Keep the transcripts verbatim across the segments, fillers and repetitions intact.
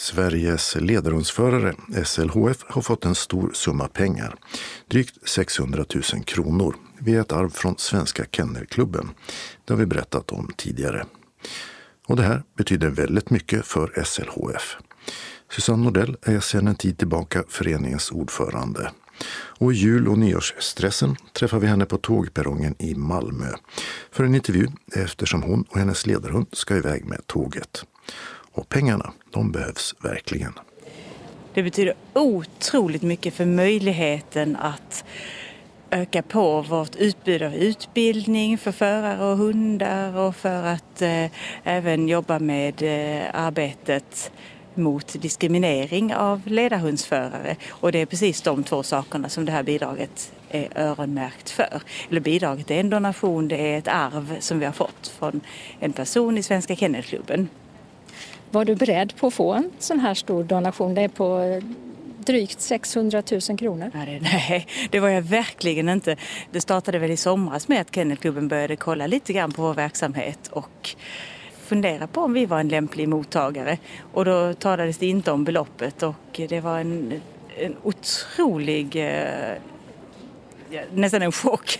Sveriges ledarhundsförare S L H F har fått en stor summa pengar, drygt sexhundratusen kronor, via ett arv från Svenska Kennelklubben. Det har vi berättat om tidigare. Och det här betyder väldigt mycket för S L H F. Susanne Nordell är sedan en tid tillbaka föreningens ordförande. Och i jul- och nyårsstressen träffar vi henne på tågperrongen i Malmö för en intervju eftersom hon och hennes ledarhund ska iväg med tåget. Och pengarna, de behövs verkligen. Det betyder otroligt mycket för möjligheten att öka på vårt utbud av utbildning för förare och hundar och för att eh, även jobba med eh, arbetet mot diskriminering av ledarhundsförare. Och det är precis de två sakerna som det här bidraget är öronmärkt för. Eller bidraget är en donation, det är ett arv som vi har fått från en person i Svenska Kennelklubben. Var du beredd på att få en sån här stor donation? Det är på drygt sexhundratusen kronor. Nej, nej, det var jag verkligen inte. Det startade väl i somras med att Kennelklubben började kolla lite grann på vår verksamhet och fundera på om vi var en lämplig mottagare. Och då talades det inte om beloppet och det var en, en otrolig, ja, nästan en chock.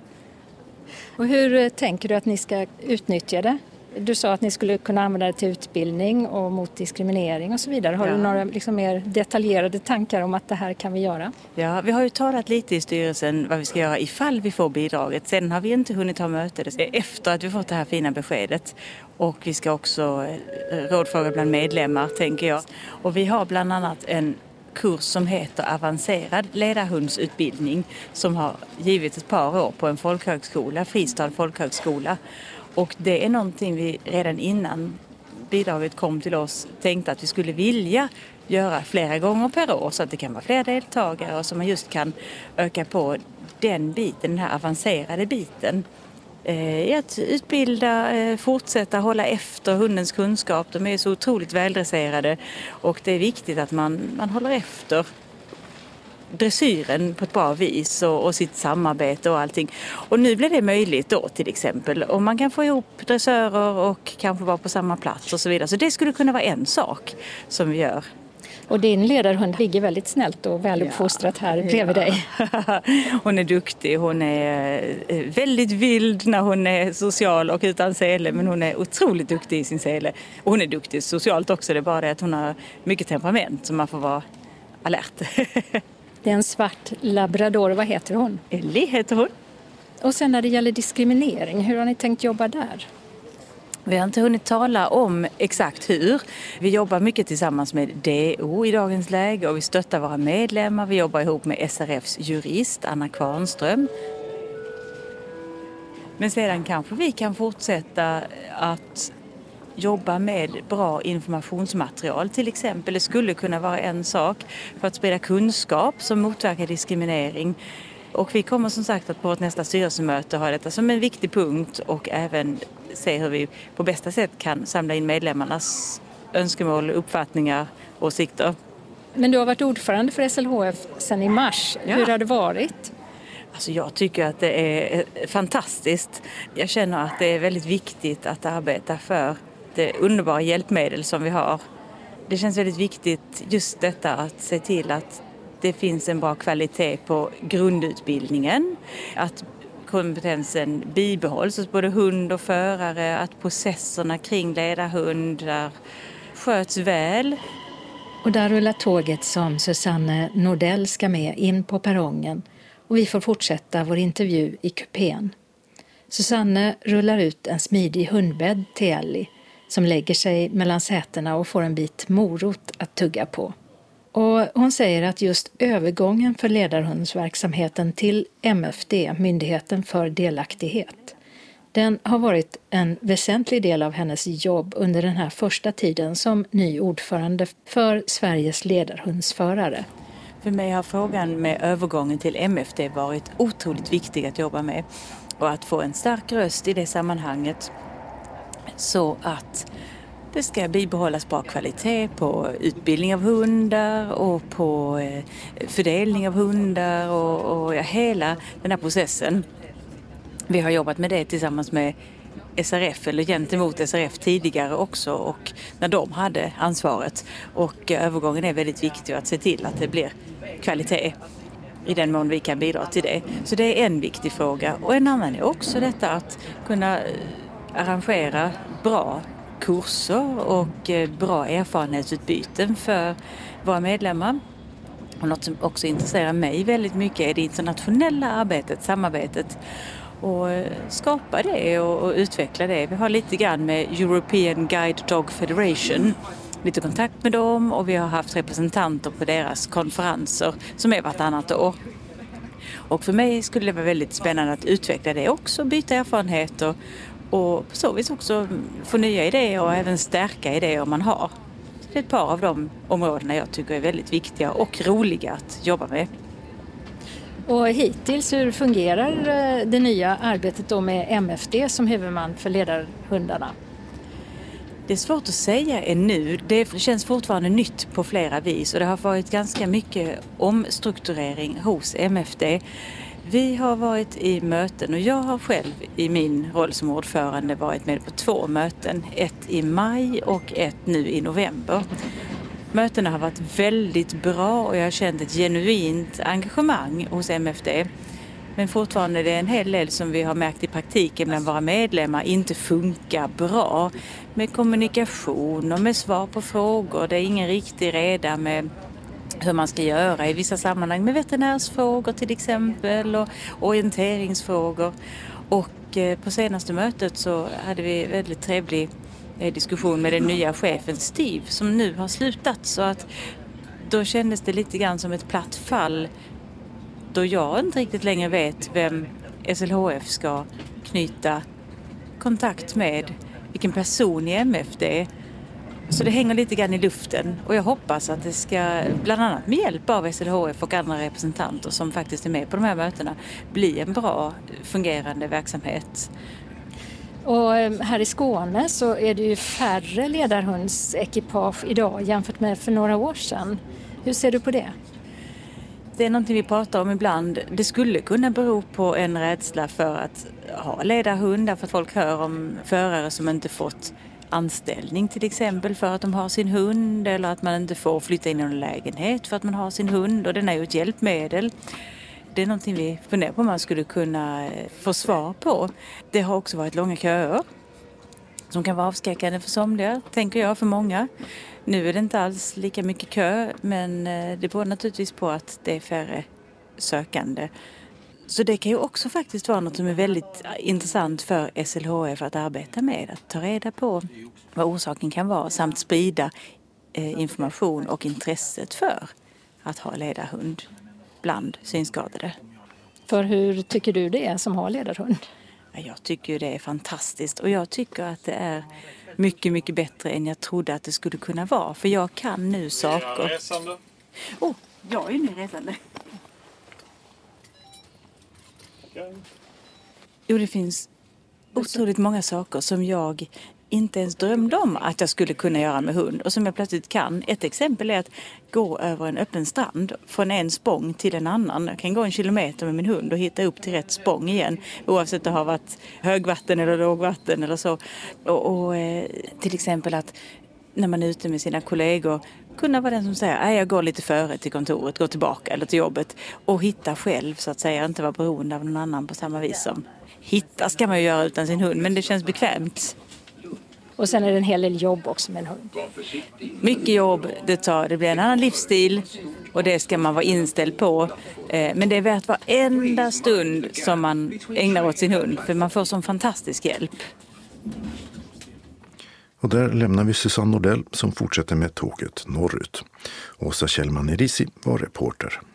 Och hur tänker du att ni ska utnyttja det? Du sa att ni skulle kunna använda det till utbildning och mot diskriminering och så vidare. Har ja. du några liksom mer detaljerade tankar om att det här kan vi göra? Ja, vi har ju talat lite i styrelsen vad vi ska göra ifall vi får bidraget. Sen har vi inte hunnit ha möte efter att vi fått det här fina beskedet. Och vi ska också rådfråga bland medlemmar, tänker jag. Och vi har bland annat en kurs som heter avancerad ledarhundsutbildning som har givit ett par år på en folkhögskola, Fristad folkhögskola. Och det är någonting vi redan innan bidraget kom till oss tänkte att vi skulle vilja göra flera gånger per år så att det kan vara fler deltagare och så man just kan öka på den biten, den här avancerade biten. Eh, att utbilda, eh, fortsätta hålla efter hundens kunskap. De är så otroligt väldresserade och det är viktigt att man, man håller efter dressyren på ett bra vis och, och sitt samarbete och allting. Och nu blir det möjligt då till exempel. Om man kan få ihop dressörer och kanske vara på samma plats och så vidare. Så det skulle kunna vara en sak som vi gör. Och din ledarhund ligger väldigt snällt och väluppfostrat här ja, bredvid ja. dig. Hon är duktig, hon är väldigt vild när hon är social och utan sele. Men hon är otroligt duktig i sin sele. Och hon är duktig socialt också, det är bara det att hon har mycket temperament så man får vara alert. Det är en svart labrador. Vad heter hon? Ellie heter hon. Och sen när det gäller diskriminering, hur har ni tänkt jobba där? Vi har inte hunnit tala om exakt hur. Vi jobbar mycket tillsammans med D O i dagens läge och vi stöttar våra medlemmar. Vi jobbar ihop med S R F:s jurist Anna Kvarnström. Men sedan kanske vi kan fortsätta att jobba med bra informationsmaterial till exempel. Det skulle kunna vara en sak för att sprida kunskap som motverkar diskriminering. Och vi kommer som sagt att på vårt nästa styrelsemöte ha detta som en viktig punkt och även se hur vi på bästa sätt kan samla in medlemmarnas önskemål, uppfattningar och åsikter. Men du har varit ordförande för S L H F sedan i mars. Ja. Hur har det varit? Alltså jag tycker att det är fantastiskt. Jag känner att det är väldigt viktigt att arbeta för det underbara hjälpmedel som vi har. Det känns väldigt viktigt just detta att se till att det finns en bra kvalitet på grundutbildningen. Att kompetensen bibehålls hos både hund och förare. Att processerna kring ledarhundar sköts väl. Och där rullar tåget som Susanne Nordell ska med in på perrongen. Och vi får fortsätta vår intervju i kupén. Susanne rullar ut en smidig hundbädd till Ellie som lägger sig mellan sätena och får en bit morot att tugga på. Och hon säger att just övergången för ledarhundsverksamheten till M F D, Myndigheten för delaktighet, den har varit en väsentlig del av hennes jobb under den här första tiden som ny ordförande för Sveriges ledarhundsförare. För mig har frågan med övergången till M F D varit otroligt viktig att jobba med och att få en stark röst i det sammanhanget så att det ska bibehållas bra kvalitet på utbildning av hundar och på fördelning av hundar och, och ja, hela den här processen. Vi har jobbat med det tillsammans med S R F eller gentemot S R F tidigare också och när de hade ansvaret. Och övergången är väldigt viktig att se till att det blir kvalitet i den mån vi kan bidra till det. Så det är en viktig fråga. Och en annan är också detta att kunna arrangera bra kurser och bra erfarenhetsutbyten för våra medlemmar. Och något som också intresserar mig väldigt mycket är det internationella arbetet, samarbetet. Och skapa det och, och utveckla det. Vi har lite grann med European Guide Dog Federation lite kontakt med dem och vi har haft representanter på deras konferenser som är vartannat år. Och för mig skulle det vara väldigt spännande att utveckla det också, byta erfarenheter och på så vis också få nya idéer och även stärka idéer man har. Så det är ett par av de områdena jag tycker är väldigt viktiga och roliga att jobba med. Och hittills, hur fungerar det nya arbetet då med M F D som huvudman för ledarhundarna? Det är svårt att säga ännu. Det känns fortfarande nytt på flera vis och det har varit ganska mycket omstrukturering hos M F D. Vi har varit i möten och jag har själv i min roll som ordförande varit med på två möten. Ett i maj och ett nu i november. Mötena har varit väldigt bra och jag har känt ett genuint engagemang hos M F D. Men fortfarande är det en hel del som vi har märkt i praktiken bland våra medlemmar inte funkar bra. Med kommunikation och med svar på frågor. Det är ingen riktig reda med hur man ska göra i vissa sammanhang med veterinärsfrågor till exempel och orienteringsfrågor. Och på senaste mötet så hade vi väldigt trevlig diskussion med den nya chefen Steve som nu har slutat. Så att då kändes det lite grann som ett platt fall då jag inte riktigt längre vet vem S L H F ska knyta kontakt med, vilken person i M F D. Så det hänger lite grann i luften och jag hoppas att det ska, bland annat med hjälp av S L H F och andra representanter som faktiskt är med på de här mötena, bli en bra fungerande verksamhet. Och här i Skåne så är det ju färre ledarhundsekipage idag jämfört med för några år sedan. Hur ser du på det? Det är någonting vi pratar om ibland. Det skulle kunna bero på en rädsla för att ha ledarhund, därför att folk hör om förare som inte fått anställning till exempel för att de har sin hund eller att man inte får flytta in i en lägenhet för att man har sin hund och den är ju ett hjälpmedel. Det är någonting vi funderar på om man skulle kunna få svar på. Det har också varit långa köer som kan vara avskräckande för somliga, tänker jag, för många. Nu är det inte alls lika mycket kö, men det beror naturligtvis på att det är färre sökande. Så det kan ju också faktiskt vara något som är väldigt intressant för S L H F att arbeta med. Att ta reda på vad orsaken kan vara samt sprida information och intresset för att ha ledarhund bland synskadade. För hur tycker du det är som har ledarhund? Jag tycker det är fantastiskt och jag tycker att det är mycket, mycket bättre än jag trodde att det skulle kunna vara. För jag kan nu saker. Åh, oh, jag är ju nu resande. Jo, det finns otroligt många saker som jag inte ens drömde om att jag skulle kunna göra med hund och som jag plötsligt kan. Ett exempel är att gå över en öppen strand från en spång till en annan. Jag kan gå en kilometer med min hund och hitta upp till rätt spång igen oavsett om det har varit högvatten eller lågvatten eller så. Och, och eh, till exempel att när man är ute med sina kollegor kunna vara den som säger att jag går lite före till kontoret, går tillbaka eller till jobbet och hitta själv så att säga, inte vara beroende av någon annan på samma vis som hitta ska man ju göra utan sin hund, men det känns bekvämt. Och sen är det en hel del jobb också med en hund. Mycket jobb, det tar, det blir en annan livsstil och det ska man vara inställd på. Men det är värt varenda stund som man ägnar åt sin hund för man får sån fantastisk hjälp. Och där lämnar vi Susanne Nordell som fortsätter med tåget norrut. Åsa Kjellman-Erisi var reporter.